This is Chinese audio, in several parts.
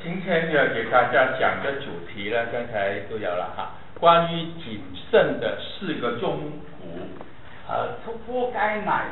今天要给大家讲的主题呢，刚才都有了哈，关于谨慎的4个忠告4cái này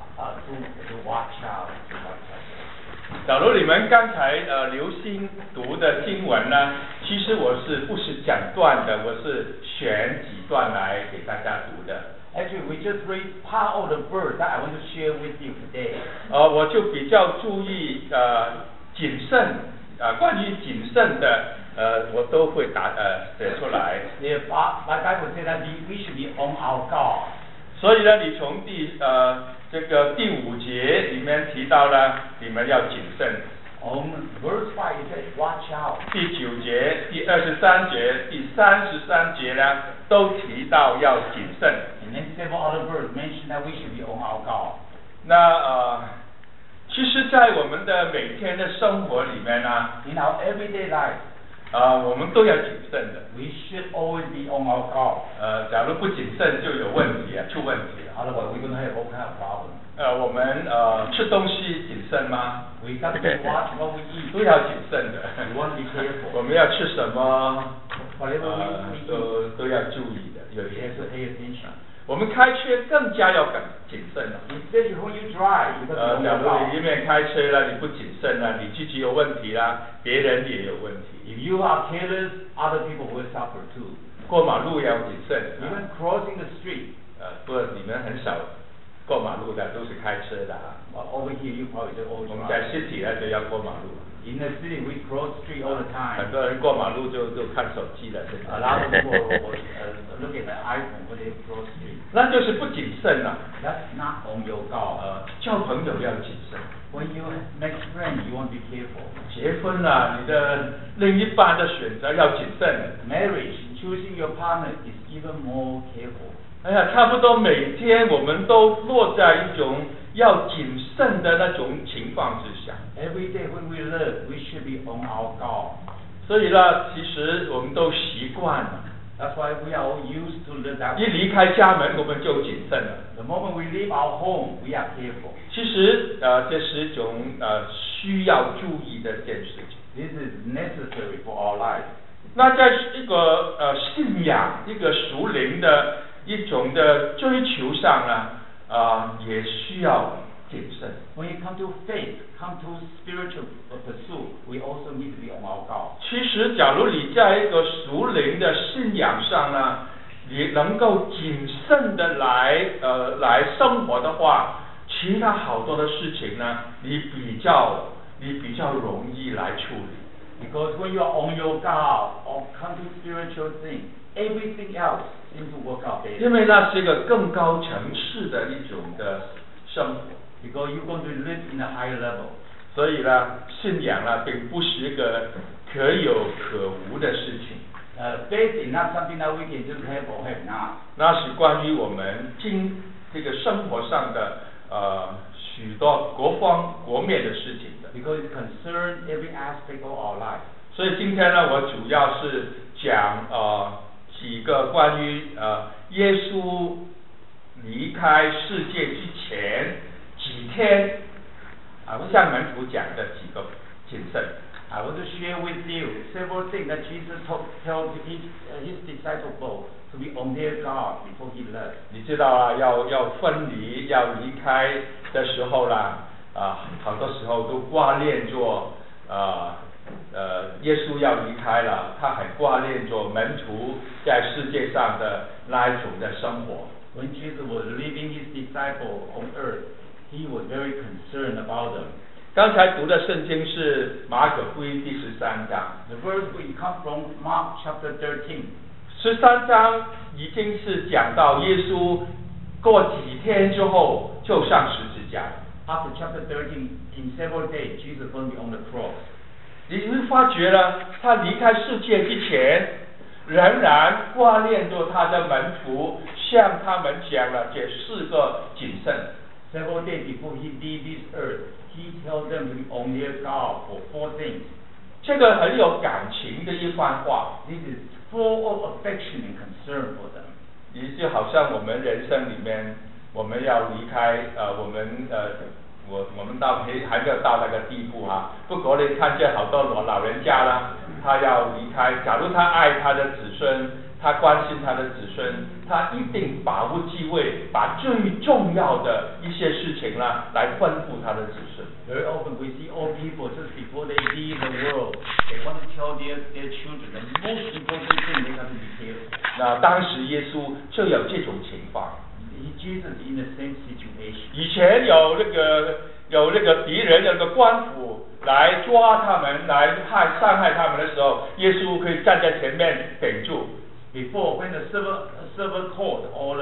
to watch out. 假如你们刚才留心读的经文呢，其实我不是讲段的，我是选几段来给大家读的。 Actually, we just read part of the verse that I want to share with you today. 我就比较注意谨慎关于谨慎的我都会写出来。 The Bible says that we should be on our guard. 所以呢，你从这个第5节里面提到了你们要谨慎。 On verse 5 it says watch out. 第9节、第23节、第33节呢，都提到要谨慎。 And then several other verses mention that we should be on our guard. 那其实，在我们的每天的生活里面呢 In our everyday life, 我们都要谨慎的。 we should always be on our guard. 假如不谨慎就有问题出问题了。 Otherwise, we're going to have all kind of problems. 我们吃东西谨慎吗？ We got to watch what we eat. 都要谨慎的。 We want to be careful. 我们要吃什么？ Whatever we eat, 都要注意的，有 we 谨 have to 慎。 pay attention. 我们开车更加要谨慎了。 Especially when you drive, you got to be on 假 your 如 guard. 你一面开车了，你不谨慎了，你自己有问题啦，别人也有问题。 If you are careless, other people will suffer too. 过马路要谨慎。 Even crossing the street. 不过你们很少过马路的，都是开车的啊。 Over here, you probably just always 我们在 drive. city 呢就要过马路。 In the city, we cross the street all the 很 time. 多人过马路就看手机了，现 A 在。 lot of people will look at the iPhone when they cross the street. 那就是不谨慎了。 That's not on your guard. 交朋友要谨慎。 When you make friends, you want to be careful. 结婚了，你的另一半的选择要谨慎。 Marriage, choosing your partner is even more careful. 哎呀，差不多每天我们都落在一种要谨慎的那种情况之下。 Every day when we live, we should be on our guard. 所以呢，其实我们都习惯了， That's why we are all used to live that 一 way. 离开家门我们就谨慎了。 The moment we leave our home, we are careful. 其实这是一种需要注意的一件事情。 This is necessary for our life. 那在一个信仰、一个属灵的一种的追求上呢，也需要谨慎。 When you come to faith, come to spiritual pursuit, we also need to be on our guard. 其实，假如你在一个属灵的信仰上呢，你能够谨慎的来生活的话，其他好多的事情呢，你比较容易来处理。 Because when you are on your guard or come to spiritual things, everything else seems to work out better. 因为那是一个更高层次的一种的生活。 Because you're going to live in a higher level. 所以呢，信仰呢，并不是一个可有可无的事情。 Faith is not something that we can just have or have not. 那是关于我们这个生活上的许多国面的事情的。 Because it concerns every aspect of our life. 所以今天呢，我主要是讲几个关于耶稣离开世界之前几天向门徒讲的几个谨慎。 I want to share with you several things that Jesus told his disciples to be on their guard before he left. 你知道啊，要分离、要离开的时候啦，好多时候都挂念着耶稣要离开了，他很挂念着门徒在世界上的那一种的生活。 When Jesus was leaving his disciples on earth, he was very concerned about them. 刚才读的圣经是马可福音第13章。 The verse we come from Mark chapter 13. 13章已经是讲到耶稣过几天之后就上十字架。 After chapter 13, in several days, Jesus was going to be on the cross. 你会发觉呢，他离开世界之前，仍然挂念着他的门徒，向他们讲了这4个谨慎。 Several days before he leave this earth, he told them to be on their guard for 4 things. 这个很有感情的一番话， This is full of affection and concern for them. 也就好像我们人生里面，我们要离开我们我们还没有到那个地步啊。不过你看见好多老人家啦，他要离开，假如他爱他的子孙，他关心他的子孙，他一定把握机会，把最重要的一些事情啦来吩咐他的子孙。 Very often we see old people just before they leave the world, they want to tell their children the most important thing they have to be careful. 那当时耶稣就有这种情况。 Jesus in the same situation. 以前有那个敌人，有个官府来抓他们，来伤害他们的时候，耶稣可以站在前面顶住。 Before, when the civil court or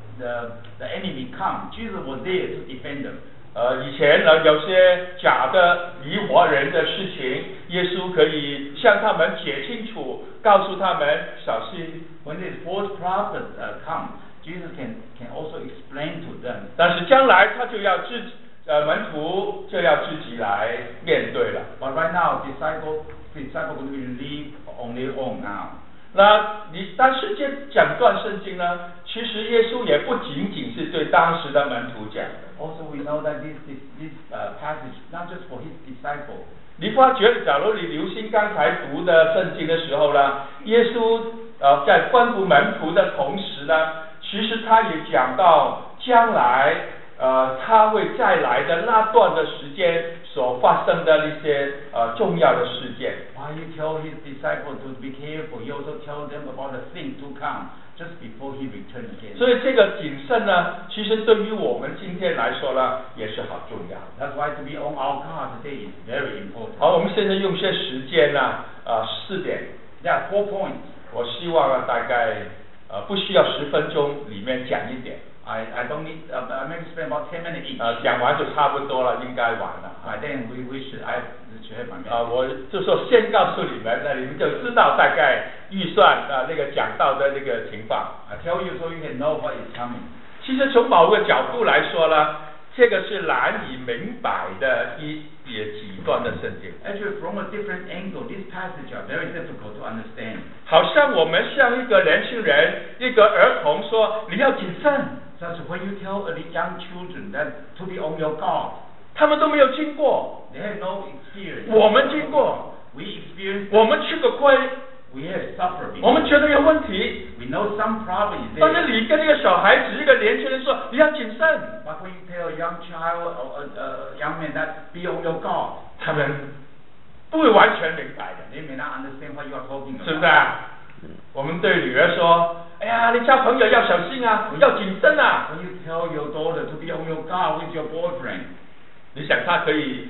the enemy come, Jesus was there to defend them. 以前呢，有些假的迷惑人的事情，耶稣可以向他们解清楚，告诉他们小心。 When these false prophets come, Jesus can also explain to them. 但是将来他就要门徒就要自己来面对了。 But right now, disciple going to live on their own now. 但是这整段圣经呢，其实耶稣也不仅仅是对当时的门徒讲的。 Also, we know that this passage not just for his disciples. 你发觉，假如你留心刚才读的圣经的时候呢，耶稣在吩咐门徒的同时呢，其实他也讲到将来他会再来的那段的时间所发生的一些重要的事件。 While he tell his disciples to be careful, he also tell them about the things to come just before he returns again. 所以这个谨慎呢，其实对于我们今天来说呢，也是好重要。 That's why to be on our guard today is very important. 好，我们现在用些时间呢，4点。 There are 4 points. 我希望呢，大概不需要10分钟里面讲一点。 I don't need maybe spend about 10 minutes each. 讲完就差不多了，应该完了。 Then we should have my message. 我就说先告诉你们，那你们就知道大概预算那个讲道的那个情况。 I tell you so you can know what is coming. 其实从某个角度来说呢，这个是难以明白的几段的圣经。 Actually, from a different angle, these passages are very difficult to understand. 好像我们向一个年轻人、一个儿童说你要谨慎。 Such when you tell the young children that to be on your guard. 他们都没有经过。 They have no experience. 我们经过。 We experience. 我们吃过亏。 We have suffered. 我们觉得有问题。 We know some problems. 但是你跟一个小孩子、一个年轻人说你要谨慎。 But when you tell a young child or a young man that be on your guard, 他们不会完全明白的。 They may not understand what you are talking about. 是不是啊？我们对女儿说，哎呀，你交朋友要小心啊，要谨慎啊。 When you tell your daughter to be on your guard with your boyfriend, 你想她可以，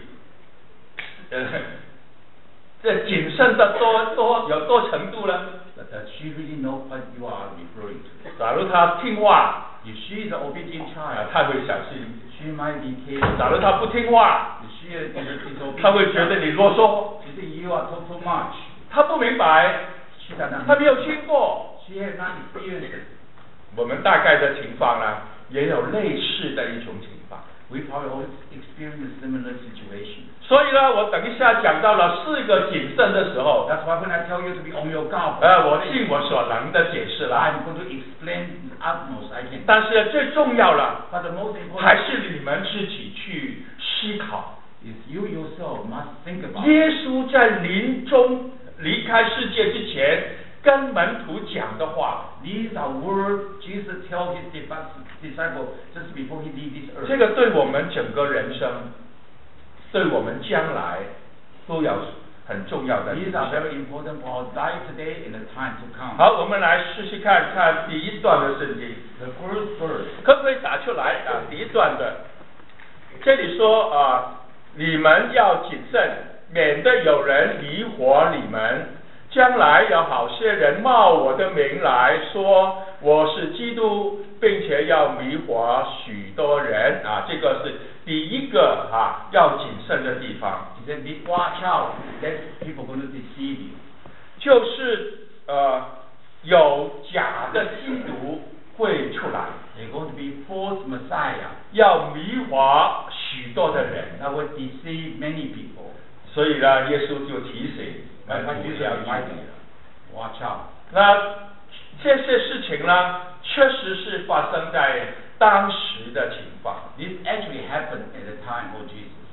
这谨慎的有多程度呢？ Does she really know what you are referring to? 假如她听话， If she is an obedient child, 她会小心。 she might be careful. 假如她不听话， If she is disobedient, 她会觉得你啰嗦。 she think you are too much. 她不明白， She does not. 她没有经过。 She has not experienced it. 我们大概的情况呢，也有类似的一种情况。 We probably all experience a similar situation. 所以呢，我等一下讲到了4个谨慎的时候， That's why when I tell you to be on your guard, 我尽我所能的解释啦。 I'm going to explain the utmost I can. 但是最重要了， But the most important 还是你们自己去思考。 is you yourself must think about. 耶稣在临终离开世界之前，跟门徒讲的话， These are words Jesus tells his disciples just before he leaves this earth. 这个对我们整个人生，对我们将来都有很重要的影 These are 响。 very important for our life today and the time to come. 好，我们来试试看第一段的圣经， The first verse. 可不可以打出来啊？第一段的，这里说你们要谨慎，免得有人迷惑你们。将来有好些人冒我的名来说我是基督，并且要迷惑许多人啊！这个是第一个要谨慎的地方。 He said, watch out, that people going to deceive you. 就是有假的基督会出来， They're going to be false Messiah 要迷惑许多的人。 that will deceive many people. 所以呢，耶稣就提醒门徒要注意。 Watch out. 那这些事情呢，确实是发生在当时的情况。 This actually happened at the time of Jesus.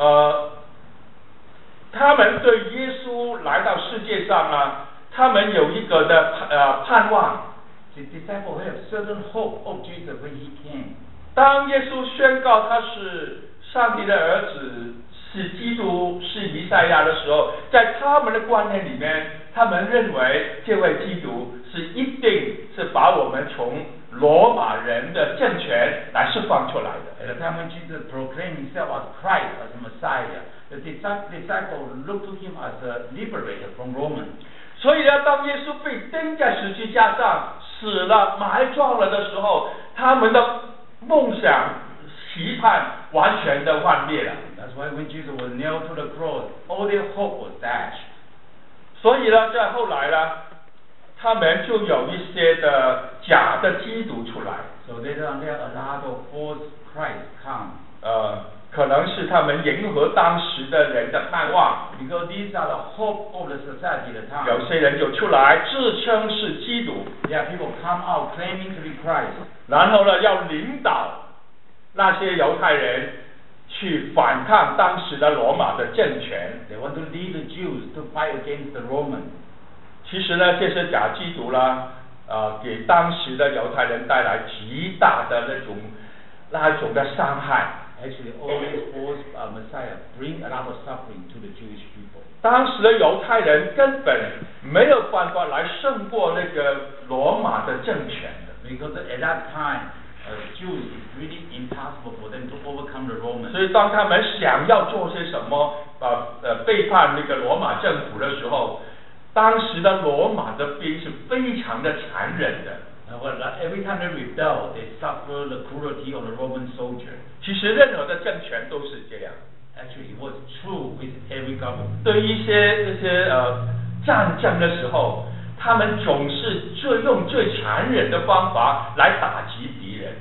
他们对耶稣来到世界上啊，他们有一个的盼望。 The disciples have certain hope of Jesus when he came. 当耶稣宣告他是上帝的儿子，是基督，是弥赛亚的时候，在他们的观念里面，他们认为这位基督是一定是把我们从罗马人的政权来释放出来的。 At the time when Jesus proclaimed himself as Christ, as Messiah, the disciples looked to him as a liberator from Romans. 所以呢，当耶稣被钉在十字架上死了、埋葬了的时候，他们的梦想、期盼完全的幻灭了。 That's why when Jesus was nailed to the cross, all their hope was dashed. 所以呢，在后来呢，他们就有一些的假的基督出来。 So later on, there are a lot of false Christ come. 可能是他们迎合当时的人的盼望。 Because these are the hope of the society at the time. 有些人就出来自称是基督。 There are people come out claiming to be Christ. 然后呢，要领导那些犹太人去反抗当时的罗马的政权。 They want to lead the Jews to fight against the Romans. 其实呢，这些假基督啦，给当时的犹太人带来极大的那种的伤害。 Actually, all these false Messiah bring a lot of suffering to the Jewish people. 当时的犹太人根本没有办法来胜过那个罗马的政权的。 Because at that time, Jews is really impossible for them to overcome the Romans. 所以当他们想要做些什么，背叛那个罗马政府的时候，当时的罗马的兵是非常的残忍的。 Every time they rebel, they suffer the cruelty of the Roman soldier. 其实任何的政权都是这样。 Actually, it was true with every government. 对一些这些战争的时候，他们总是用最残忍的方法来打击敌人。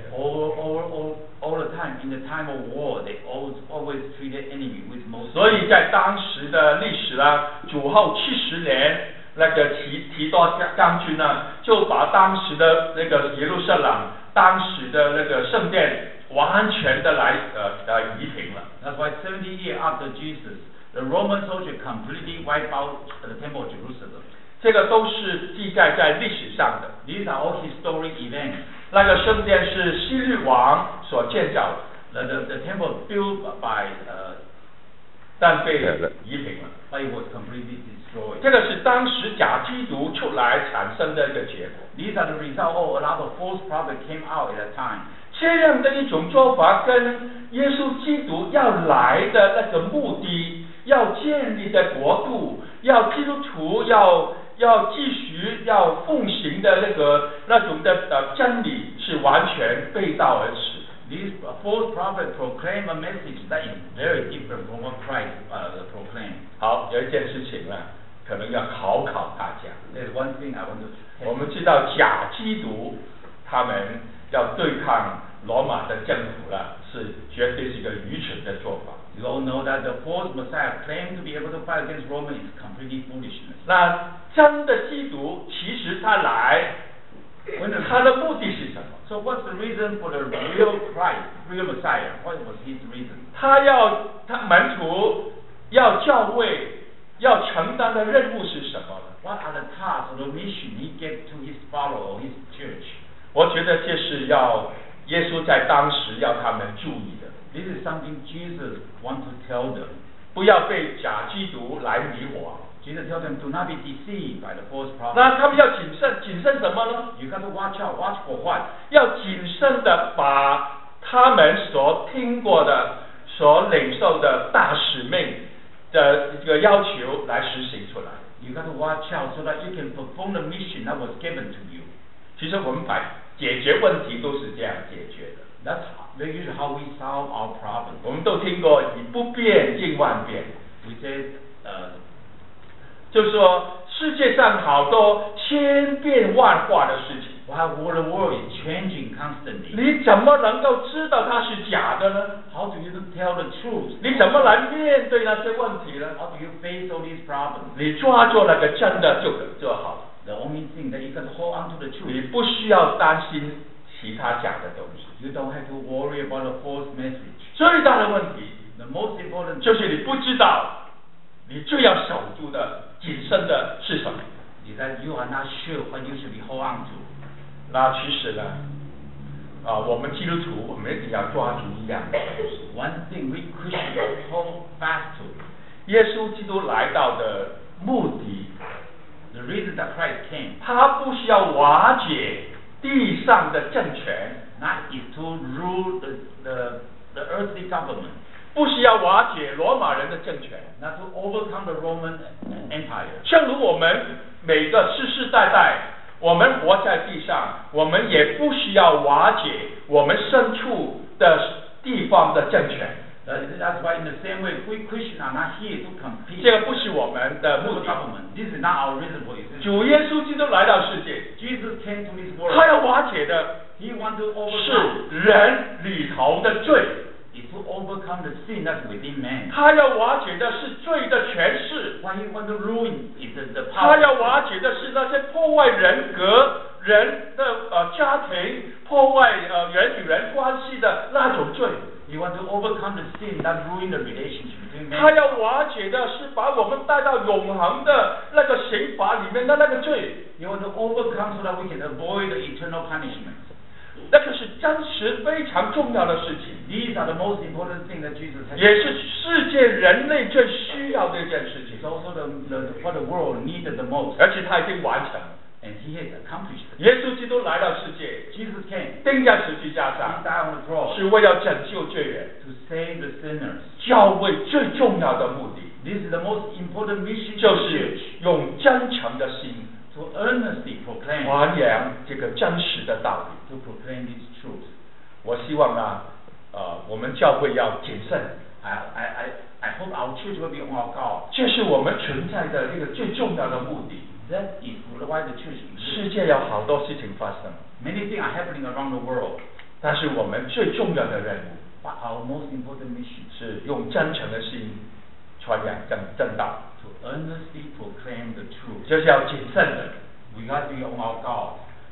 All the time, in the time of war, they always treat the enemy with most. 所以在当时的历史啦，主后70年。那个提多将军呢，就把当时的那个耶路撒冷，当时的那个圣殿，完全的来夷平了。 That's why 70 years after Jesus, the Roman soldier completely wiped out the temple of Jerusalem. 这个都是记载在历史上的。 These are all historic events. 那个圣殿是希律王所建造的。The temple built by 但被夷平了。 But it was completely destroyed. 这个是当时假基督出来产生的一个结果。 These are the result of a lot of false prophets came out at that time. 这样的一种做法跟耶稣基督要来的那个目的，要建立的国度，要基督徒要继续要奉行的那种的真理是完全背道而驰。 These false prophets proclaim a message that is very different from what Christ proclaimed. 好，有一件事情呢，可能要考大家。 There's one thing I want to. 我们知道假基督他们要对抗罗马的政府了，是绝对是一个愚蠢的做法。 You all know that the false Messiah claimed to be able to fight against Rome is completely foolishness. 那真的基督其实他来，他的目的是什么？ So what's the reason for the real Christ, real Messiah? What was his reason? 他门徒要教会要承担的任务是什么呢？ What are the tasks or the mission he gave to his follower or his church? 我觉得这是耶稣在当时要他们注意的。 This is something Jesus wants to tell them. 不要被假基督来迷惑。 Jesus tells them to not be deceived by the false prophet. 那他们要谨慎什么呢？ You got to watch out. Watch for what? 要谨慎的把他们所听过的、所领受的大使命的一个要求来实行出来。 You got to watch out so that you can perform the mission that was given to you. 其实我们解决问题都是这样解决的。 That's usually how we solve our problems. 我们都听过以不变应万变。 We say, 就是说世界上好多千变万化的事情。 While the world is changing constantly. 你怎么能够知道它是假的呢？ How do you tell the truth? 你怎么来面对那些问题呢？ How do you face all these problems? 你抓住那个真的就好了。 The only thing that you can hold on to the 你 truth. 不需要担心其他假的东西。 You don't have to worry about a false message. 最大的问题 The most important 就是你不知道你最要守住的、谨慎的是什么。 is that you are not sure what you should be hold on to. 那其实呢，我们基督徒我们一定要抓住一样的东西。 One thing we Christians hold fast to. 耶稣基督来到的目的， The reason that Christ came 他不需要瓦解地上的政权， not is to rule the earthly government, 不需要瓦解罗马人的政权。 not to overcome the Roman Empire. 正如我们每个世世代代，我们活在地上，我们也不需要瓦解我们身处的地方的政权。 That's why in the same way, we Christians are not here to compete 这个不是我们的 with 目 the 的。 government. This is not our reason for existence. 主耶稣基督来到世界， Jesus came to this 他 world. 要瓦解的 He want to 是 overcome 人里头的罪， is to overcome the sin that's within man. 他要瓦解的是罪的权势， What he want to ruin is the 他 power. 要瓦解的是那些破坏人格、人的家庭、破坏人与人关系的那种罪。 He want to overcome the sin that ruin the relationship between 他 man. 要瓦解的是把我们带到永恒的那个刑罚里面的那个罪， He want to overcome so that we can avoid the eternal punishment. 那个是真实非常重要的事情， These are the most important things that Jesus has. 也是世界人类最需要的一件事情 It's， also what the world needed the most, 而且他已经完成。 and he has accomplished it. 耶稣基督来到世界， Jesus came. 钉在十字架 He 上， died on the cross 是为了拯救罪人。 to save the sinners. 教会最重要的目的， This is the most important mission 就 of the 是 church, 用真诚的心 to earnestly proclaim, 传扬这个真实的道理。 to proclaim this truth. 我希望呢，我们教会要谨慎， I hope our church will be on our guard. 这是我们存在的一个最重要的目的。 That is why the church 世 exists. 界有好多事情发生， Many things are happening around the world, 但是我们最重要的任务 but our most important mission 是用真诚的心传扬正道， to earnestly proclaim the truth. 就是要谨慎的。 We got to be on our guard.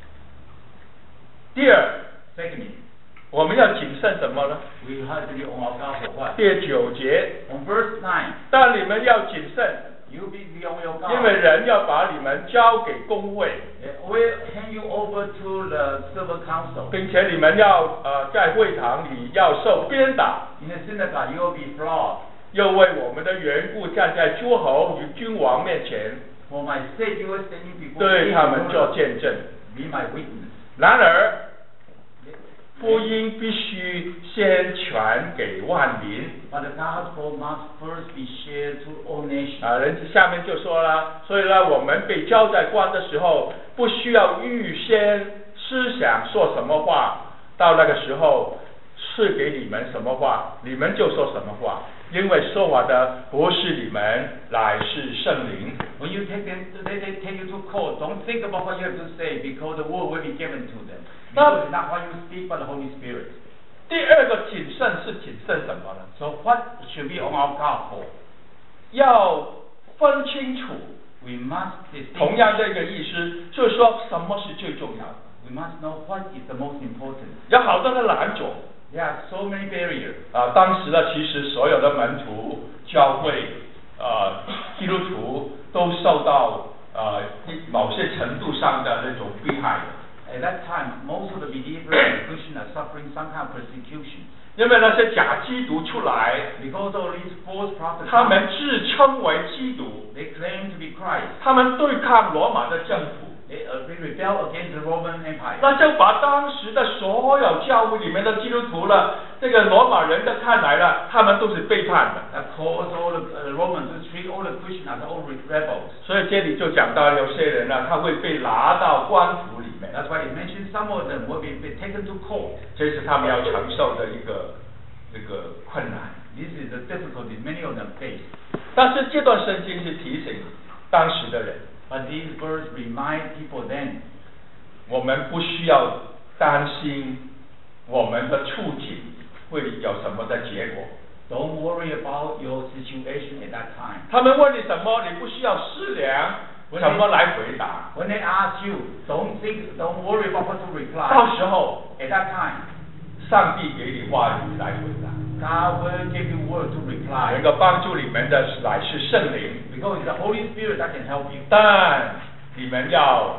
第二， Secondly, 我们要谨慎什么呢？ we have to be on our guard for what? 第9节， On verse 9, 但你们要谨慎， you be on your 因为 guard. 人要把你们交给公会， We'll hand you over to the civil council. 并且你们要在会堂里要受鞭打， In the synagogue, you will be flogged. 又为我们的缘故站在诸侯与君王面前， For my sake, you will stand before 对 me 他们 and 做见证。 be my witness. 然而，福音必须先传给万民。 But the gospel must first be shared to all nations. 下面就说了，所以呢，我们被交在官的时候，不需要预先思想说什么话，到那个时候赐给你们什么话，你们就说什么话，因为说话的不是你们，乃是圣灵。 When you take them, they take you to court. Don't think about what you have to say, because the word will be given to them. Because it's not what you speak, but the Holy Spirit. 第二个谨慎是谨慎什么呢？ So what should be on our guard for? 要分清楚。 We must 同样 distinguish. 这个意思，就是说什么是最重要的。 We must know what is the most important. 有好多的拦阻。 There are so many barriers. 当时呢，其实所有的门徒、教会、基督徒都受到某些程度上的那种迫害。 At that time, most of the believers and Christians are suffering some kind of persecution. 因为那些假基督出来， Because of these false prophets, 他们自称为基督， they claim to be Christ. 他们对抗罗马的政府， They rebel against the Roman Empire. 那就把当时的所有教会里面的基督徒了，这个罗马人的看来呢，他们都是背叛的。 That caused all the Romans to treat all the Christians as all rebels. 所以这里就讲到有些人呢，他会被拿到官府里面， That's why it mentions some of them will be taken to court. 这是他们要承受的一个困难。 This is the difficulty many of them face. 但是这段圣经是提醒当时的人， But these verses remind people then 我们不需要担心我们的处境会有什么的结果。 don't worry about your situation at that time. 他们问你什么，你不需要思量， 怎么来回答？ When they ask you, don't worry about what to reply. 到时候， At that time, 上帝给你话语来回答。 God will give you word to 能 reply. 够帮助你们的乃是圣灵， Because it's the Holy Spirit that can help you. 但你们要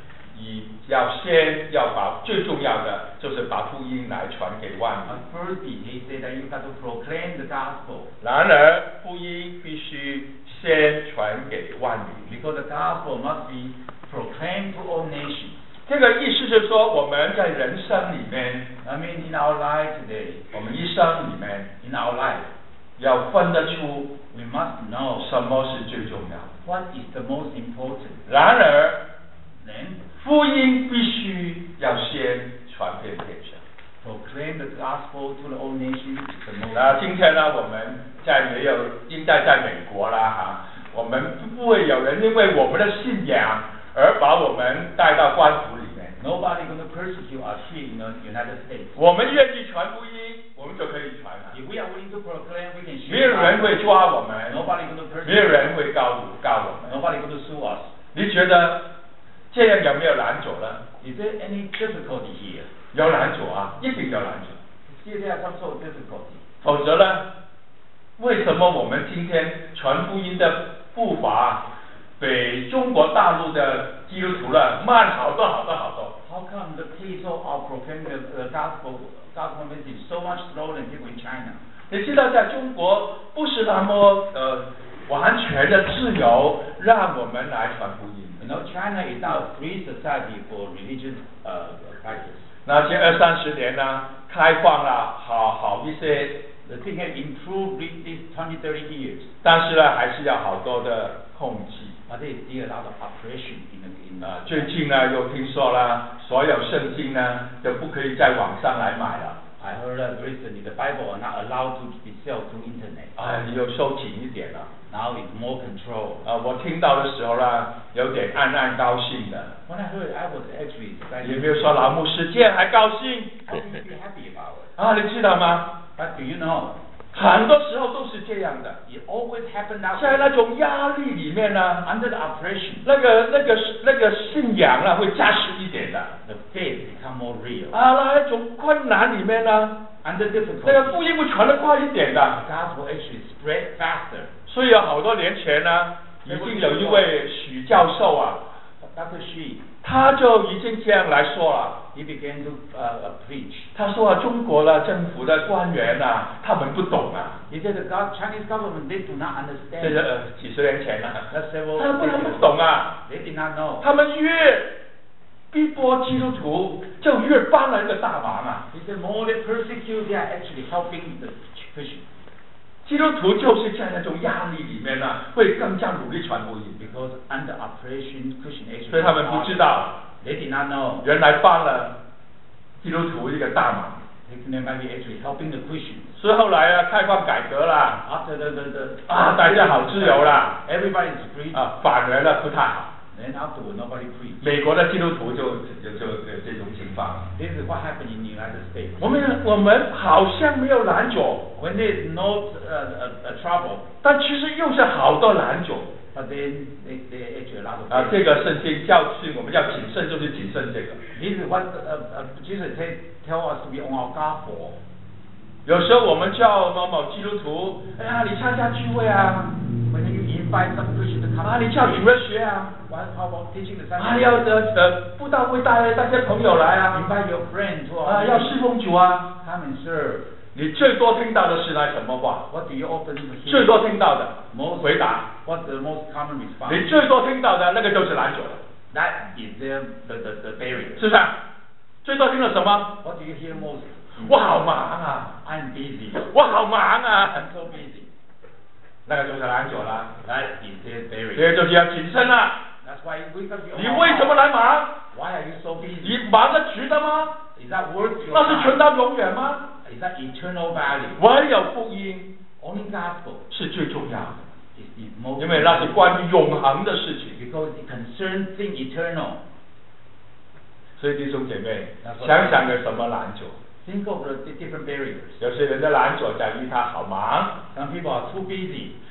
先把最重要的就是把福音来传给万民。 And firstly, he said that you got to proclaim the gospel. 然而，福音必须先传给万民。 Because the gospel must be proclaimed to all nations. 这个意思是说，我们在人生里面， I mean, in our life today, 我们一生里面 in our life, 要分得出 we must know 什么是最重要的。 what is the most important. 然而， Then, 福音必须要先传遍天下。 proclaim the gospel to the all nations. The most 那今天呢，我们应该在美国啦哈，我们不会有人因为我们的信仰而把我们带到官府里面。 Nobody going to persecute us here in the United States. 我们愿意传福音，我们就可以传了。 If we are willing to proclaim, we can 没有 share. 人会抓我们， Nobody going to 没有 persecute. 人会告我们。 Nobody going to sue us. 你觉得这样有没有拦阻呢？ Is there any difficulty here? 有拦阻啊，一定有拦阻。 Still there are some sort of difficulty. 否则呢，为什么我们今天传福音的步伐比中国大陆的基督徒呢慢好多好多好多？ How come the pace of proclaiming the gospel message is so much slower than people in China? 你知道，在中国不是那么完全的自由，让我们来传福音。 You know, China is now a free society for religious practice. 那些20-30年呢，开放了好一些， The thing has improved these 20-30 years, 但是呢，还是要好多的控制。 but there is still a lot of oppression in 最近呢，又听说了，所有圣经呢都不可以在网上来买了。 I heard that recently the Bible are not allowed to be sold through internet. 你又收紧一点了。 Now it's more control. 我听到的时候呢，有点暗高兴的。 When I heard, I was actually 有没有说老牧师这样还高兴？ I wouldn't be happy about it. 你知道吗？ But do you know, 很多时候都是这样的， it always happened that 在 way. 那种压力里面呢， Under the oppression, 那个信仰呢会扎实一点的。 the faith become more real. 那种困难里面呢， Under 那个 difficulty, 福音会传得快一点的。 the gospel actually spread faster. 所以有好多年前呢，已经有一位许教授啊， Dr. Shi, 他就已经这样来说了。 he began to preach. 他说中国的政府的官员他们不懂啊。 He said the Chinese government, they do not 这 understand. 是几十年前了。 That's several 他们不 decades 懂 ago. 啊。 They did not know. 他们越逼迫基督徒，就越帮了一个大忙啊。 He said more they persecute, they are actually helping the Christians. 基督徒就是在那种压力里面会更加努力传福音。 Because under oppression, Christian 所以 actually 他们不知道， they did not know. 原来帮了基督徒一个大忙。 They might be actually helping the Christians. 所以后来开放改革啦， After the 大家好自由啦， everybody is free. 反而不太好。 Then afterward, nobody preached. 美国的基督徒就这种情况。 This is what happened in the United States. 我们好像没有拦阻， When there is no trouble, 但其实又是好多拦阻。 but then they actually a lot of 这个圣经教训我们要谨慎，就是谨慎这个。 This is what Jesus tell us to be on our guard for. 有时候我们叫某某基督徒，你参加聚会啊， When you invite some Christian to come, 你叫主日学啊， how about teaching the Sunday? 要布道会带些朋友来啊， Invite your friends to our 要侍奉主啊。 come and serve. 你最多听到的是什么话？ What do you often hear? 最多听到的 Most 回答， What's the most common response? 你最多听到的那个就是拦阻了， That is the barrier. 是不是？最多听到什么？ What do you hear most? 我好忙啊， I'm busy. 我好忙啊， I'm so busy. 那个就是拦阻了。 That is the 所 barrier. 以就是要谨慎了。 That's why we got to be 你为什么来忙？ Why are you so busy? 你忙得值得吗？ Is that worth your 那是存 time? 到永远吗？ Is that eternal value? 唯有福音 Only gospel 是最重要的， is the most 因为那是关于永恒的事情。 because it concerns things eternal. 所以弟兄姐妹，想想有什么拦阻？ Think of the different barriers. 有些人的拦阻在于他好忙， Some people are too busy.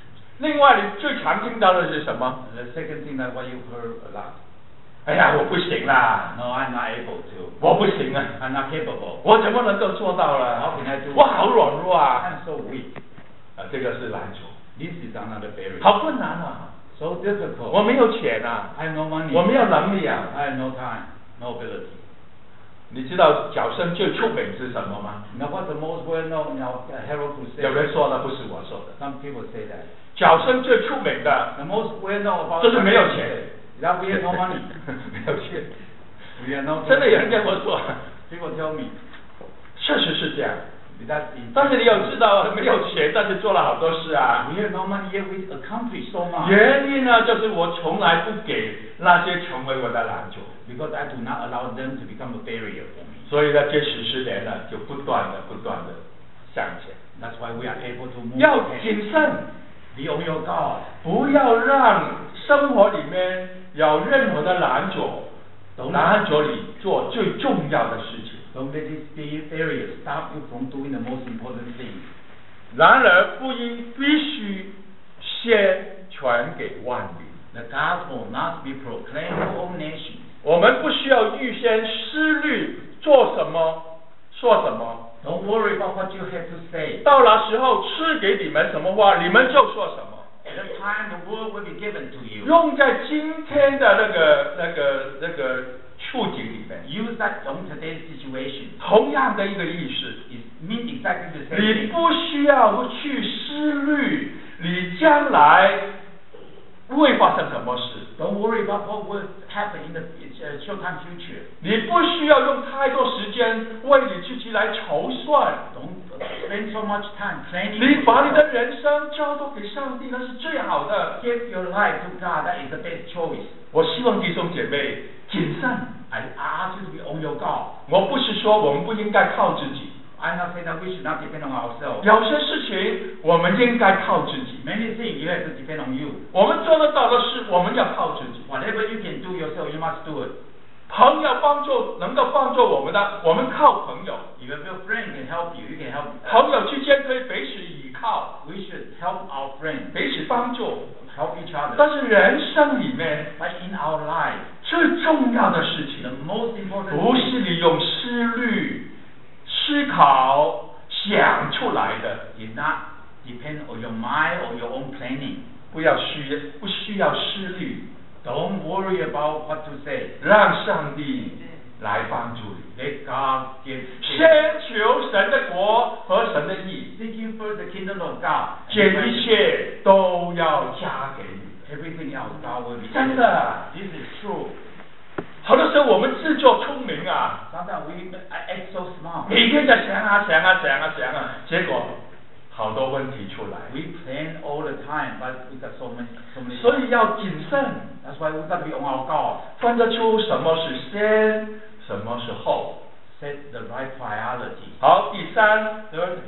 另外，你最常听到的是什么？ The second thing that what you heard a lot. 哎呀，我不行啦， No, I'm not able to. 我不行啊， I'm not capable. 我怎么能够做到 How 了？ can I do? 我好软弱啊！ I'm so weak. 这个是拦阻， This is another barrier. 好困难啊！ So difficult. 我没有钱啊， I have no money. 我没有能力啊。 I have no time, no ability. 你知道脚声最出名是什么吗？ Now, what's the most well-known now Herald Crusade? 有人说的，不是我说的。 Some people say that. 脚声最出名的 The most well-known about 就是没有钱， that we have no money. 没有钱。 We have no. 真的有人跟我说， People tell me 确实是这样。 that in 但是你有知道没有钱，但是做了好多事啊。 we have no money yet we accomplish so much. 原因呢，就是我从来不给那些成为我的拦阻。 Because I do not allow them to become a barrier for me. 所以呢，这10年呢，就不断的向前。 That's why we are able to move 要 ahead. 谨慎， Be on your guard. 不要让生活里面有任何的拦阻，拦阻你做最重要的事情。 Don't let this be barrier stop you from doing the most important thing. 然而，福音必须先传给万民。 The gospel must be proclaimed to all nations. 我们不需要预先思虑做什么、说什么。 Don't worry about what you have to say. 到了时候赐给你们什么话，你们就说什么。 At the time, the word will be given to you. 用在今天的那个处境里面， Use that on today's situation. 同样的一个意思。 It means exactly the same 你 thing. 不需要去思虑你将来会发生什么事， Don't worry about what will happen in the short-time future. 你不需要用太多时间为你自己来筹算。 Don't spend so much time planning. 你把你的人生交托给上帝，那是最好的。 Give your life to God. That is the best choice. 我希望弟兄姐妹谨慎。 I ask you to be on your guard. 我不是说我们不应该靠自己， I'm not saying that we should not depend on ourselves. 有些事情我们应该靠自己。 Many things you have to depend on you. 我们做得到的事，我们要靠自己。 Whatever you can do yourself, you must do it. 朋友能够帮助我们的，我们靠朋友。 If your friend can help you, you can help. 朋友之间可以彼此依靠， We should help our friends, 彼此帮助。 help each other. 但是人生里面 But in our life, 最重要的事情 the，most important 不 thing 是你用思虑、思考想出来的， is not depend on your mind or your own planning. 不需要思虑， Don't worry about what to say. 让上帝来帮助你。 Let God give. 先求神的国和神的义， Seeking first the kingdom of God. 这一切都要加给你。 Everything else God will be. 真的， This is true. 好多时候我们自作聪明啊， Sometimes we act so smart. 每天在想啊，结果好多问题出来。 We plan all the time, but we got so many. 所以要谨慎， That's why we got to be on our guard. 分得出什么是先，什么是后。 Set the right priority. 好，第三，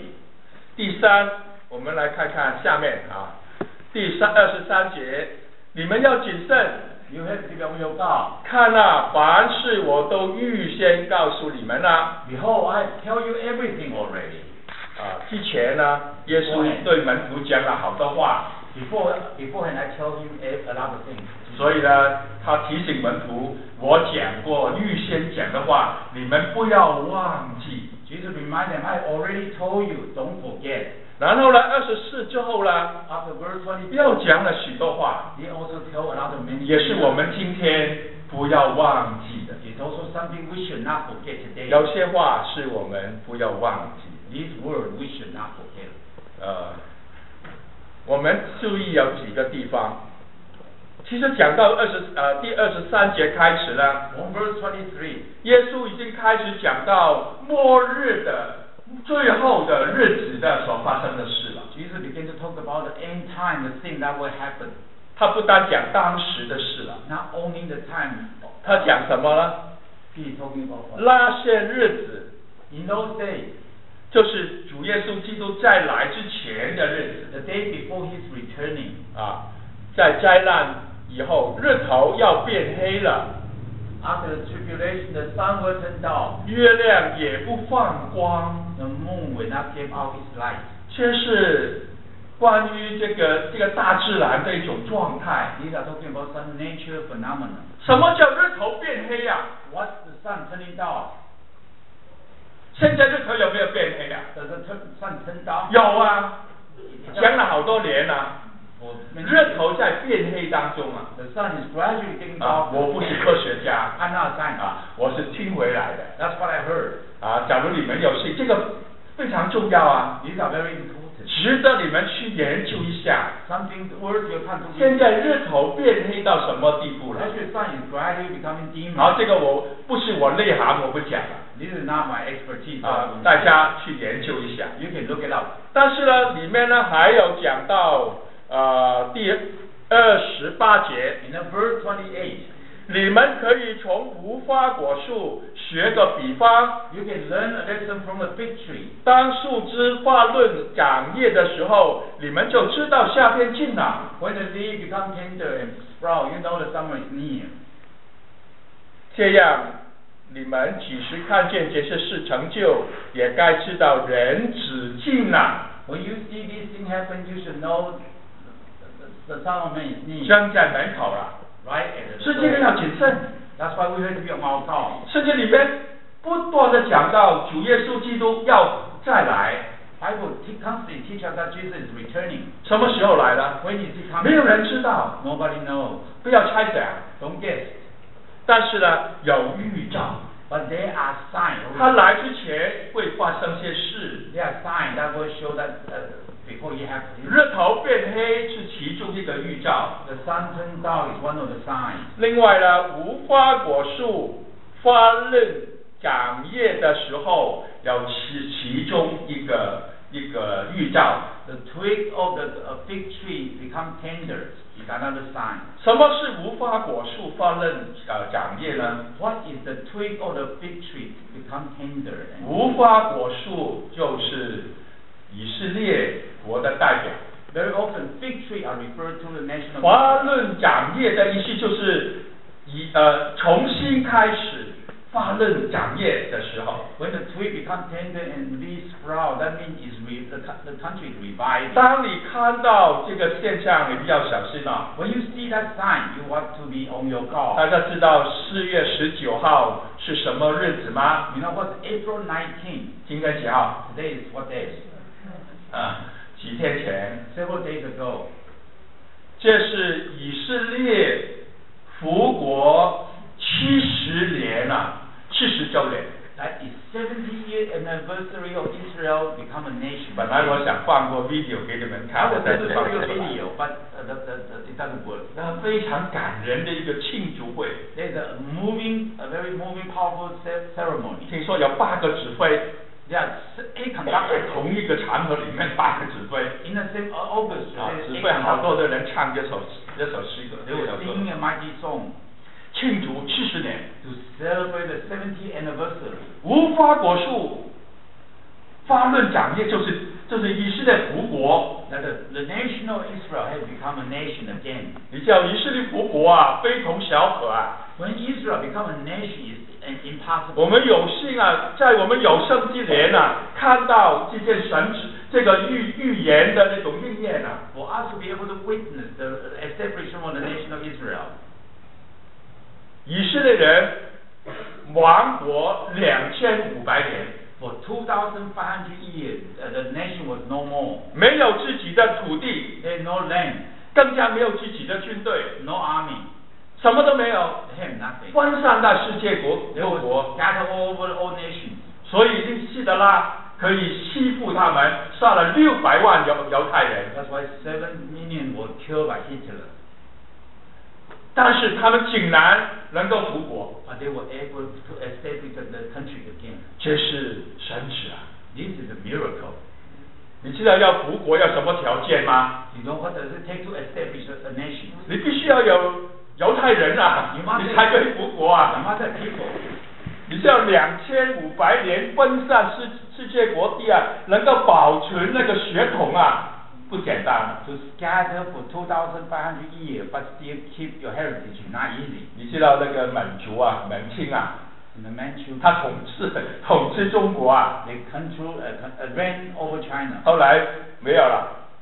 Thirdly, 我们来看看下面啊，23节，你们要谨慎， you have to be on your guard. 看啊，凡事我都预先告诉你们了。 Behold, I tell you everything already. 之前呢，耶稣对门徒讲了好多话， Beforehand, I tell you a lot of things. 所以呢，他提醒门徒，我讲过预先讲的话，你们不要忘记。 Jesus remind them, I already told you, don't forget. 然后呢，24之后呢， After verse 20, 又讲了许多话， he also tell a lot of many 也是我们今天不要忘记的。 It's also something we should not forget today. 有些话是我们不要忘记。 This word we should not forget. 我们注意有几个地方。其实讲到第23节开始呢， On verse 23, 耶稣已经开始讲到末日的最后的日子的所发生的事了。 Jesus began to talk about the end time, the thing that will happen. 他不单讲当时的事了， Not only the time. 他讲什么呢？ He talking about what? 那些日子 In those days, 就是主耶稣基督再来之前的日子 the day before his returning. 啊，在灾难以后，日头要变黑了， After the tribulation, the sun will turn dark. 月亮也不放光， The moon will not give out its light. 这是关于这个大自然的一种状态。 These are talking about some nature phenomena. 什么叫日头变黑呀、 What's the sun turning dark? 现在日头有没有变黑呀、 Does the sun turn dark? 有啊，讲了好多年了、日头在变黑当中啊。 The sun is gradually getting 啊， darker. 我不是科学家 I'm not a scientist. 啊，我是听回来的 That's what I heard. 啊。假如你们有兴，这个非常重要啊， These are very important. 值得你们去研究一下。 Something worth your time to 现 read. 在日头变黑到什么地步了？ Actually, the sun is gradually becoming dim. 好，这个我不是我内行，我不讲了 This is not my expertise. 啊，大家去研究一下。 You can look it up. 但是呢，里面呢还有讲到第28节， In the verse 28, 你们可以从无花果树学个比方。 you can learn a lesson from a fig tree. 当树枝发论长叶的时候，你们就知道夏天近了。 When the leaf become tender and sprout, you know the summer is near. 这样，你们几时看见这些事成就，也该知道人子近了。 When you see these things happen, you should know the Son of Man is near. 将在门口了。 Right? At the 圣经要 door. 谨慎。 That's why we have to be on our guard. 圣经里面不断的讲到主耶稣基督要再来， Bible constantly teach us that Jesus is returning. 什么时候来呢？ When is he 没 coming? 有人知道， Nobody knows. 不要猜想。 Don't guess. 但是呢，有预兆， But there are signs. 他来之前会发生些事。 There are signs that will show that before it happens. 日头变黑是其中一个预兆。 The sun turns dark is one of the signs. 另外呢，无花果树发嫩长叶的时候，有其中一个预兆。 The twig of the fig tree become tender is another sign. 什么是无花果树发嫩长叶呢？ What is the twig of the fig tree become tender? 无花果树就是以色列国的代表。 Very often fig tree are referred to the national. 发嫩长叶的意思就是重新开始发嫩长叶的时候。 When the twig become tender and leaves sprout, that means the country is reviving. 当你看到这个现象，你要小心啊！ When you see that sign, you want to be on your 大 guard. 家知道4月19号是什么日子吗？ You know what's April 19th? 今天几号？ Today is what day? 几天前， Several days ago. 这是以色列复国70年了，70周年。 That is 70th anniversary of Israel become a nation. 本来我想放过 video 给你们 I 看， was 但 going 是 to 放 show 不 you a 出来。 video, but it doesn't work. 那非常感人的一个庆祝会， There's a very moving, powerful ceremony. 听说有8个指挥， There are 8 conductors 同一个场合里面8个指挥， in the same orchestra. 指 There's 挥 8 好多 conductors. 的人唱这首诗歌， They were singing a mighty song 庆祝70年。 to celebrate the 70th anniversary. 无花果树发论长叶，就是以色列复国。 That the nation of Israel has become a nation again. 你叫以色列复国啊，非同小可啊！ When Israel become a nation, it's impossible. 我们有幸啊，在我们有生之年啊，看到这件这个预言的那种应验啊。 For us to be able to witness the establishment of the nation of Israel. 以色列人亡国2500年， For 2,500 years, the nation was no more. 没有自己的土地， There is no land, 更加没有自己的军队， no army. 什么都没有， They have nothing. 分散在世界 They 各 were 国， scattered all over all nations. 所以希特勒可以欺负他们，杀了600万犹太人。 That's why 7 million were killed by Hitler. 但是他们竟然能够复国， But they were able to establish the country again. 这是神旨啊！ This is a miracle. 你知道要复国要什么条件吗？ You know what does it take to establish a nation? 你必须要有犹太人啊，你才可以复国 The 啊！ mother people. 你知道2500年分散世界各地啊，能够保存那个血统啊，不简单。 To scatter for 2,500 years, but still keep your heritage, not easy. 你知道那个满族啊，满清啊， In the Manchu, 他统治中国啊， they ran over China. 后来没有了，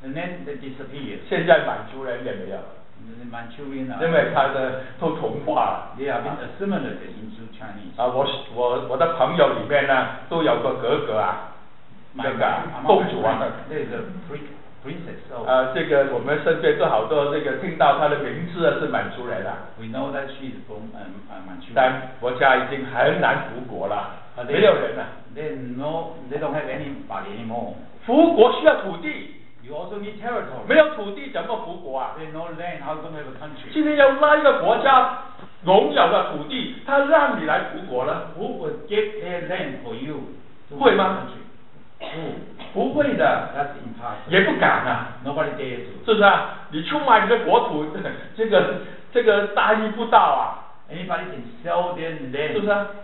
And then they disappeared. 现在满族人也没有， The Manchurian, 因为他的都同化了。 they have been assimilated into Chinese. 我的朋友里面呢，都有个格格啊，那个公主啊。 There is a princess. 这个我们身边都好多这个听到她的名字是满族人啊。 We know that she is from Manchuria. 但国家已经很难复国了，没有人了。 They don't have anybody anymore. 复国需要土地。 You also need territory. 没有土地怎么复国啊？ There's no land. How can we have a country? 今天要拉一个国家拥有的土地，他让你来复国了， Who would give their land for you? 会吗？ Who? 不会的， That's impossible. 也不敢啊， Nobody dares to. 是不是啊？你出卖你的国土，这个大逆不道啊， Anybody can sell their 是不 land. 是啊？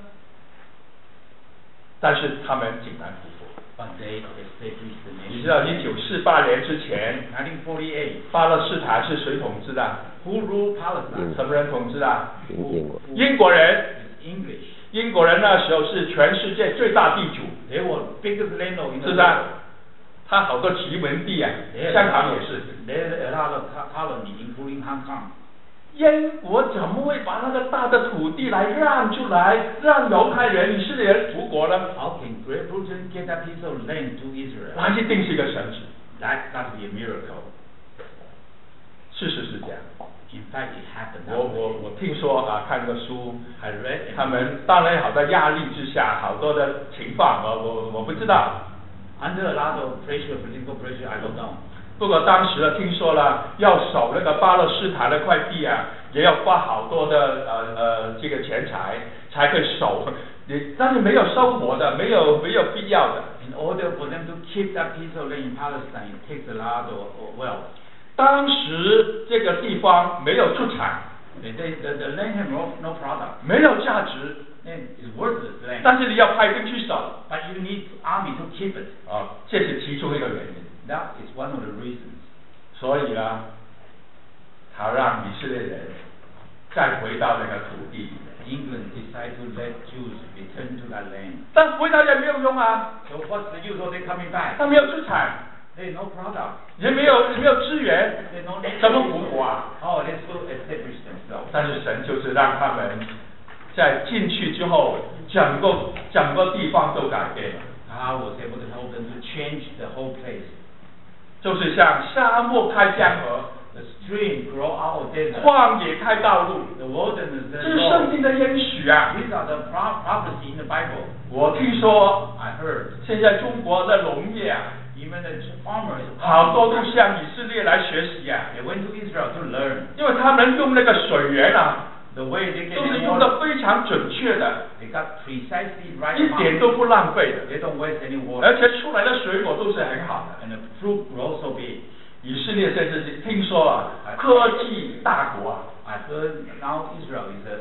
但是他们竟然复国。 But they established the 你 nation. 知道1948年之前， 1948. 巴勒斯坦是谁统治的？ Who ruled Palestine? 什么人统治的？ 英国。 英国人。 English. 英国人那时候是全世界最大地主， They were biggest landlord in 是 the 不是啊 world.？ 他好多殖民地啊， There's 香港也是。 There's a lot of colony, including Hong Kong. 英国怎么会把那个大的土地来让出来，让犹太人、以色列人复国呢？ How can Great Britain get that piece of land to Israel? 那一定是一个神旨。 That got to be a miracle. 事实是这样。 In fact, it happened. 我听说啊，看个书， I read. 他们当然好多压力之下，好多的情况，我不知道。 Under a lot of pressure, political pressure, I don't know. 不过当时呢，听说了要守那个巴勒斯坦那块地啊，也要花好多的这个钱财才可以守，但是没有收获的，没有必要的。 In order for them to keep that piece of land in Palestine, it takes a lot of wealth. 当时这个地方没有出产， The land had no product. 没有价值， Land is worthless land. 但是你要派兵去守， But you need army to keep it. 这是其中一个原因。 That is one of the reasons. 所以呢，他让以色列人再回到那个土地里面。 England decided to let Jews return to that land. 但回到也没有用啊， So what's the use of they coming back? 他没有出产， There's no product. 也没有资源， There's no land. 怎么复活啊？ Oh, they still establish themselves. 但是神就是让他们在进去之后，整个地方都改变了， God was able to help them to change the whole place. 就是像沙漠开江河， The stream grow out of desert. 旷野开道路， The wilderness 这 is 是圣经的应许啊！ These are the prophecy in the Bible. 我听说 I heard 现在中国的农业啊， even the farmers 好多都向以色列来学习啊， they went to Israel to learn 因为他们用那个水源啊， the way they 都 get 是 their 用 water. 的非常准确的， They got precisely right 一点 amount. 都不浪费的， They don't waste any water. 而且出来的水果都是很好的。 And the fruit grows so big. 以色列甚至是听说啊，科技大国啊， I heard now Israel is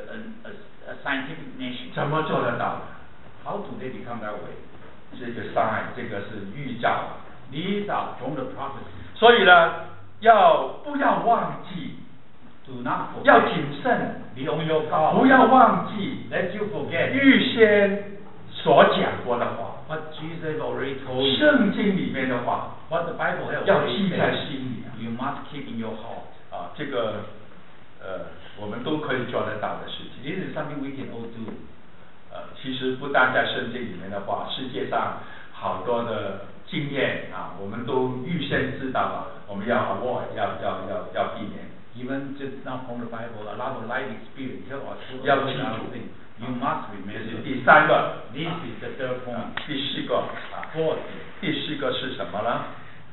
a scientific nation. 怎么做得到？ How do they become that way? 这个 sign， 这个是预兆。 These are from the prophecy. 所以呢，不要忘记， Do not 要 forget. 谨慎， Be on your guard. 不要忘记 Let you forget 预先所讲过的话， what Jesus already told you. 圣经里面的话， What the Bible has 要 already 记在 said. 心里啊。 You must keep in your heart. 这个我们都可以做得到的事情。 This is something we can all do. 其实不但在圣经里面的话，世界上好多的经验啊，我们都预先知道了，我们要 avoid， 要避免。 Even just now from the Bible, a lot of life experience tell us to 要 avoid 记 a lot 住 of things. You must 这是 remember. 第三个。 This is the third point. 第四个 Fourth, 第四个是什么呢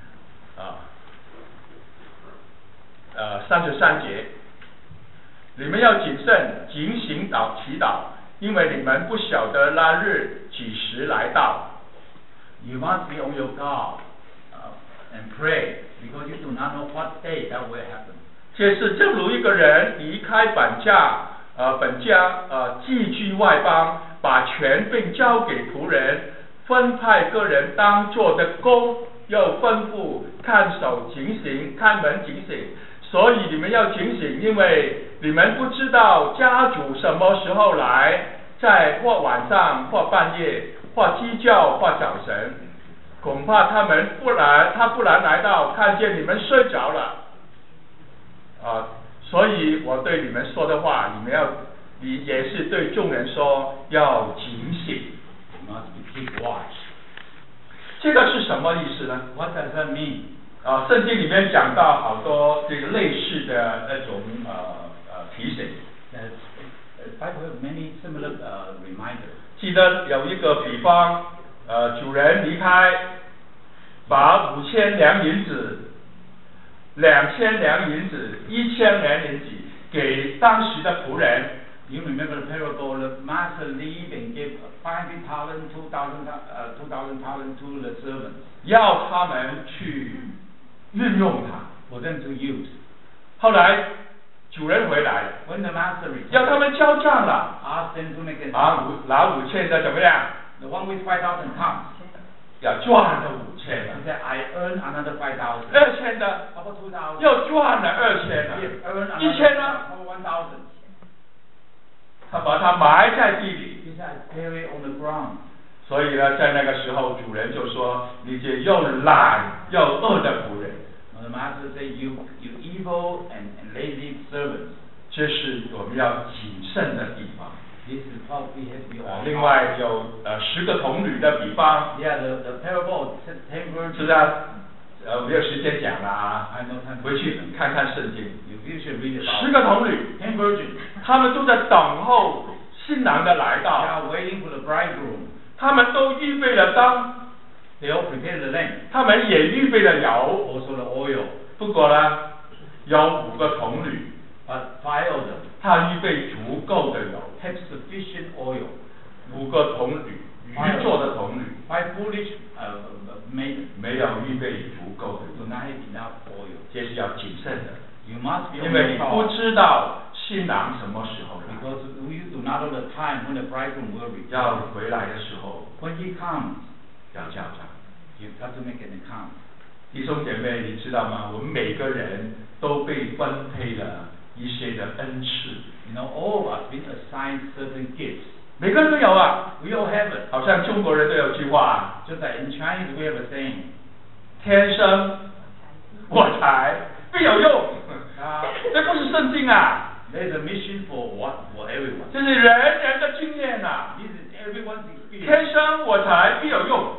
？33节，你们要谨慎，警醒祈祷，因为你们不晓得那日几时来到。 you must be on your guard and pray because you do not know what day that will happen. 这是正如一个人离开本家寄居外邦，把权柄交给仆人，分派个人当做的工，又吩咐看守警醒，看门警醒。所以你们要警醒，因为你们不知道家主什么时候来，在或晚上，或半夜，或鸡叫，或早晨。 恐怕他不然来到，看见你们睡着了，所以我对你们说的话，你也是对众人说，要警醒。 You must keep watch. 这个是什么意思呢 What does that mean? 圣经里面讲到好多这个类似的那种提醒。 The Bible has many similar reminders. 记得有一个比方，主人离开，把5000两银子、2000两银子、1000两银子给当时的仆人。 You remember the parable? The master leave and give 500 talent, 2,000 talent to the servants. 要他们去运用它。 For them to use. 后来主人回来， When the master returned, 要他们交账了。 asked them to make an 拿5000的怎么样？ The one with 5,000 comes. 要赚了5000 He 了。 said, I earn another 5,000. 2000的 How about 2,000? 又赚了2000了。 Yes, earn 1000 呢？ another 1,000. 他把它埋在地里。 He said, I bury it on the ground. 所以呢，在那个时候，主人就说：“你这又懒又恶的仆人。” The master said, you evil and lazy servants. 这是我们要谨慎的地方。 This is how we have to be on. 另外有10个童女的比方。 Yeah, the parable of 10 virgins. 是啊，没有时间讲了啊。 I know time. 回去看看圣经。 You should read it. 10个童女。 10 virgins. 他们都在等候新郎的来 They 到。 are waiting for the bridegroom. 他们都预备了灯。 They all prepared the lamp. 他们也预备了油。 Also the oil. 不过呢，有5个童女。 But 5 of them 他预备足够的油。 have sufficient oil. 5个童女，愚作的童女。 5 foolish maidens 没有预备足够的 do 油。 not have enough oil. 这是要谨慎的。 You must be 因 on 为你 your 不 guard. 知道新郎什么时候来。 Because you do not know the time when the bridegroom will 要 return. 回来的时候， When he comes, 要交账。 you have to make an account. 弟兄姐妹，你知道吗？我们每个人都被分配了一些的恩赐。 You know, all of us been assigned certain gifts. 每个人都有啊。 We all have it. 好像中国人都有句话， Just like in Chinese, we have a saying. 天生我材必有用。这不是圣经啊， There's a mission for everyone. 这是人人的经验啊。 This is everyone's experience. 天生我材必有用。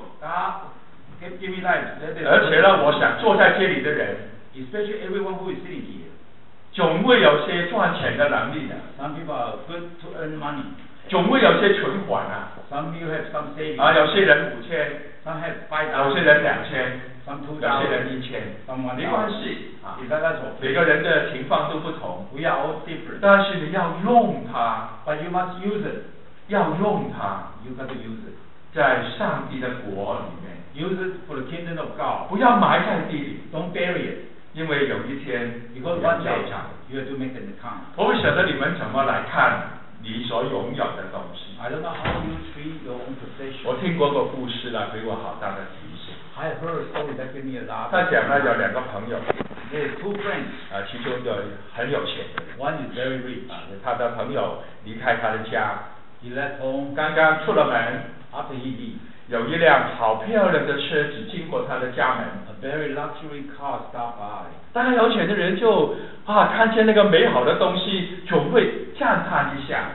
Give me life. 而且呢，我想坐在这里的人， Especially everyone who is sitting here. 总会有些赚钱的能力的， Some people are good to earn money. 总会有些存款啊。 Some people have some savings. 有些人5000， Some have 有些 5,000. 人2000， Some 有些人 2,000. 1000， Some 1,000. 没关系啊。 That's all. 每个人的情况都不同， We are all different. 但是你要用它， But you must use it. 要用它， You got to use it. 在上帝的国里面， Use it for the kingdom of God. 不要埋在地里， Don't bury it. 因为有一天 Because 要 one 交 day 账。 you have to make an account. 我不晓得你们怎么来看你所拥有的东西。 I don't know how you treat your own possession. 我听过个故事啦，给我好大的提醒。 I have heard a story that gave me a lot. 他讲了有2个朋友， There's 2 friends. 其中一个很有钱的人， One is very rich. 他的朋友离开他的家， He left home 刚刚出了门， after he leaves. 有一辆好漂亮的车子经过他的家门。 A very luxury car stopped by. 当然有钱的人就看见那个美好的东西，总会赞叹一下。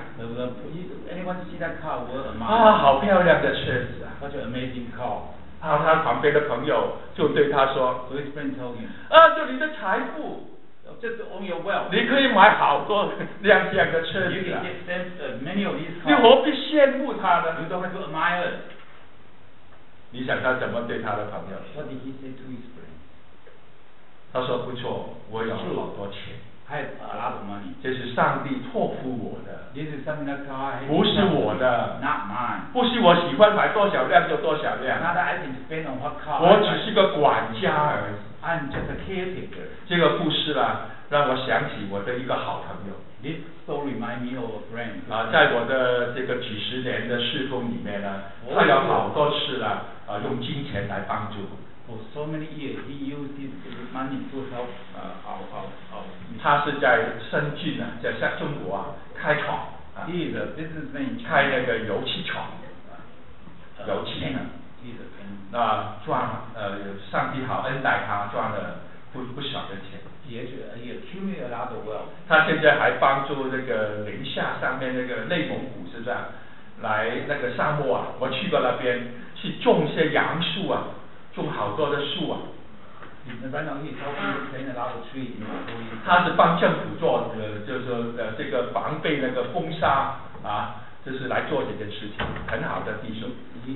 Anyone see that car will admire. 好漂亮的车子啊！ Such an amazing car. 他旁边的朋友就对他说 So his friend told him, 这里的财富， just own your wealth. 你可以买好多辆这样的车 You 子啊 can get them, many of these 你 cars. 何必羡慕他呢？ You don't have to admire it. 你想他怎么对他的朋友？ What did he say to his friend? 他说不错，我有好多钱， I have a lot of money. 这是上帝托付我的， This is something that God has 不是我的， not mine. 不是我喜欢买多少辆就多少 Not 辆， that I can spend on what car. 我只是个管家而已。 I'm just a caretaker. 这个故事让我想起我的一个好朋友。 This story reminds me of a friend. 在我的这个几十年的侍奉里面呢，他有好多次用金钱来帮助。 For so many years, he used his money to help our 他是在深圳在中国开厂 He is a businessman in 开 China. 那个油漆厂，油漆呢。 He's a 上帝好恩待他，赚了不少的钱。 He accumulated a lot of wealth. 他现在还帮助那个宁夏上面那个内蒙古是这样，来那个沙漠啊，我去过那边，去种一些杨树啊，种好多的树啊。 Right now he's helping plant a lot of trees in Mongolia. 他是帮政府做就是说这个防备那个风沙啊，就是来做这件事情，很好的弟兄。 He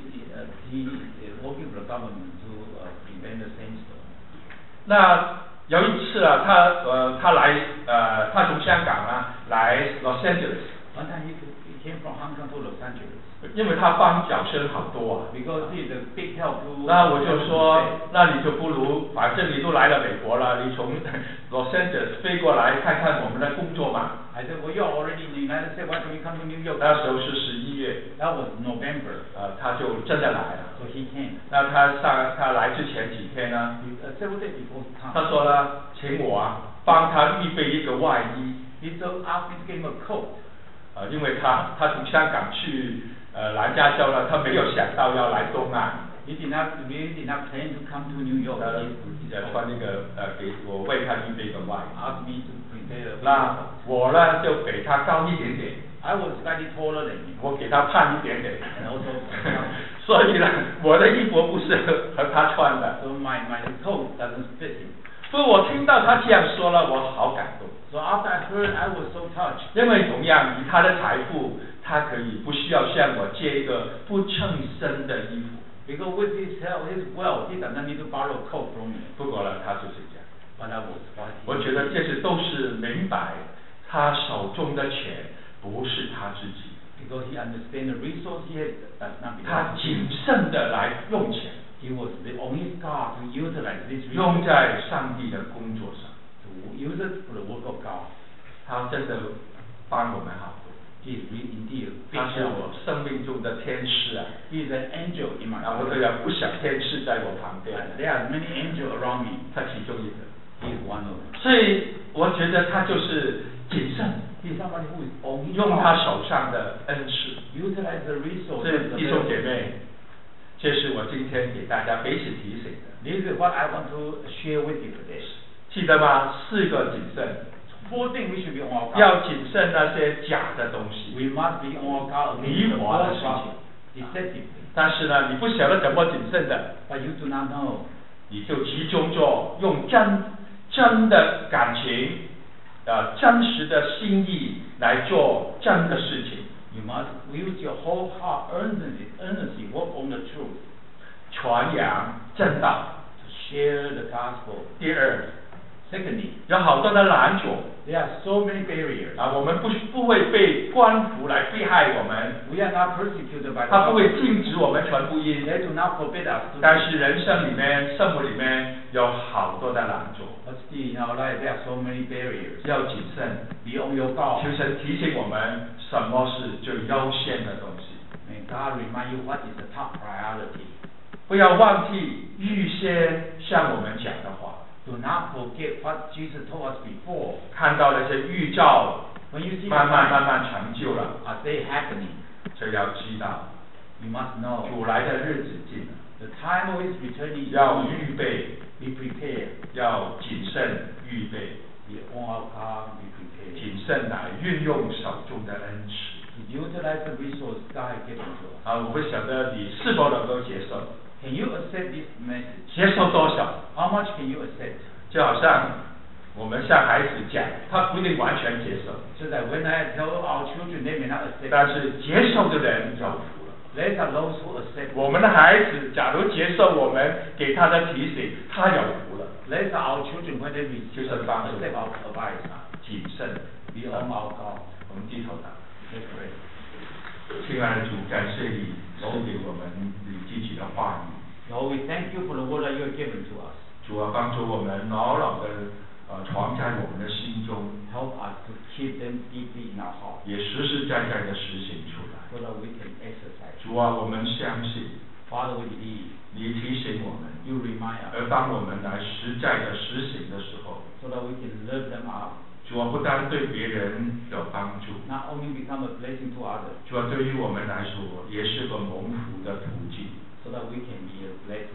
working for the government to prevent the sandstorm. 那有一次啊，他从香港啊来 Los Angeles。 One time he came from Hong Kong to Los Angeles. 因为他帮脚生好多啊。 Because he is a big help to. 那我就说，那你就不如，反正你都来了美国了，你从 Los Angeles 飞过来看看我们的工作嘛。 I said, well, you're already in the United States. Why don't you come to New York? 那时候是11月。 That was November. 他就真的来了。 So he came. 那他来之前几天呢？ Several days before he came. 他说呢，请我啊帮他预备一个外衣。 He so asked me to give him a coat. 因为他从香港去南加州呢，他没有想到要来东岸。 He did not plan to come to New York. 穿那个给我为他预备个外衣。 Asked me to prepare a. 那我呢就比他高一点点。 I was slightly taller than him. 我给他胖一点点。 And also. 所以呢，我的衣服不适合他穿的。 So my coat doesn't fit him. 所以我听到他这样说了，我好感动。 So after I heard, I was so touched. 因为同样以他的财富，他可以不需要向我借一个不称身的衣服。 Because with his wealth, he does not need to borrow a coat from me. 不过呢，他就是这样。 But I was what. 我觉得这些都是明白，他手中的钱不是他自己。 Because he understands the resource he has does not belong. 他谨慎的来用钱。 He was on his guard to utilize this resource. 用在上帝的工作上。 To use it for the work of God. 他真的帮我们好多。 He is indeed. 他是我生命中的天使啊。 He is an angel in my life. 我都有不少天使在我旁边。 There are many angels around me. 他其中一个。 He is one of them. 所以我觉得他就是谨慎。 He is somebody who is on his. 用他手上的恩赐。 Utilize the resource. 所以弟兄姐妹，这是我今天给大家彼此提醒的。 This is what I want to share with you today. 记得吗？4个谨慎。 4 things we should be on our guard. 要谨慎那些假的东西。 We must be on our guard against the false deceptive. 但是呢，你不晓得怎么谨慎的。 But you do not know. 你就集中做，用真的感情，真实的心意来做真的事情。 You must use your whole heart earnestly work on the truth. 传扬正道。 To share the gospel. 第二。 Secondly. 有好多的拦阻。 There are so many barriers. 我们不会被官府来迫害我们。 We are not persecuted by. 他不会禁止我们传福音。 They do not forbid us. 但是人生里面、生活里面有好多的拦阻。 But still, in our life, there are so many barriers. 要谨慎。 Be on your guard. 求神提醒我们什么是最优先的东西。 May God remind you what is the top priority. 不要忘记预先向我们讲的话。 Do not forget what Jesus told us before. 看到那些预兆， When you see 慢慢成就了。 Are they happening? 就要知道， You must know. 主来的日子近了。 The time of His return is. 要预备。 Be prepared. 要谨慎预备。 Be on our guard. Be prepared. 谨慎来运用手中的恩赐。 To utilize the resource God has given to us. 我不晓得你是否能够接受。 Can you accept this message? 接受多少 ？How much can you accept? 就好像我们向孩子讲，他不一定完全接受。 So that when I tell our children, they may not accept. 但是接受的人有福了。 These are those who accept. 我们的孩子假如接受我们给他的提醒，他有福了。 These are our children when they receive accept our advice. 谨慎 Be on our guard. 我们低头祷。 Let's pray. 亲爱的主，感谢你赐给我们你自己的话语。 Lord, we thank you for the word that you have given to us. 主啊，帮助我们牢牢的藏在我们的心中。 Help us to keep them deeply in our heart. 也实实在在的实行出来。 So that we can exercise. 主啊，我们相信。 Father, we believe. 你提醒我们。 You remind us. 而当我们来实在的实行的时候。 So that we can live them out. 主啊，不单对别人有帮助。 Not only become a blessing to others. 主啊，对于我们来说，也是个蒙福的途径。 So that we can be a blessing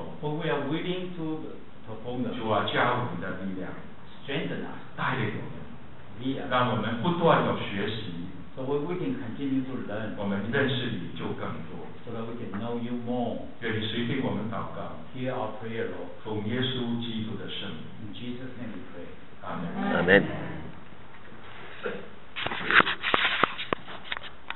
For we are willing to perform them. 主啊，加我们的力量， Strengthen us. 带领我们， Lead us. 让我们不断有学习， So we can continue to learn. 我们认识你就更多。 So that we can know you more. 愿你垂听我们祷告， Hear our prayer, Lord. 奉耶稣基督的圣名， In Jesus' name we pray. 阿门。 阿门。